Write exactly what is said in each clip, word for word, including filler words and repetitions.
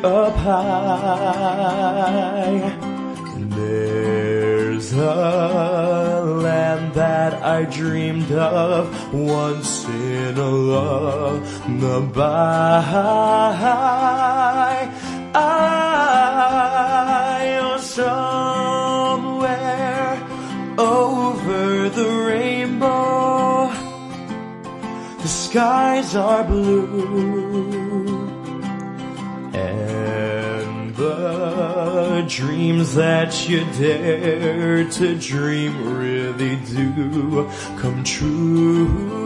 up high. There's a land that I dreamed of once in a lullaby. I, oh, somewhere over the rainbow, the skies are blue, and the dreams that you dare to dream really do come true.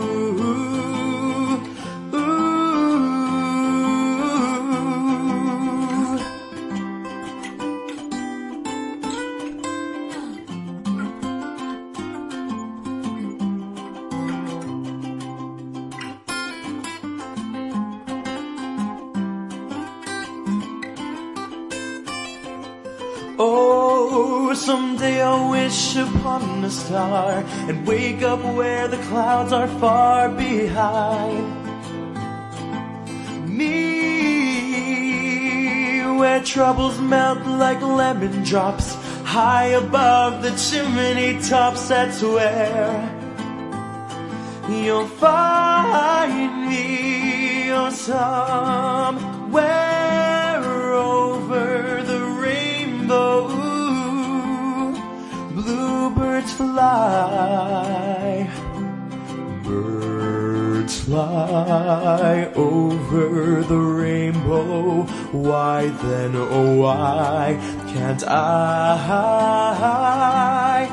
Oh, someday I'll wish upon a star and wake up where the clouds are far behind me, where troubles melt like lemon drops high above the chimney tops. That's where you'll find me, oh, somewhere over the rainbow. Bluebirds fly, birds fly over the rainbow. Why then, oh why can't I?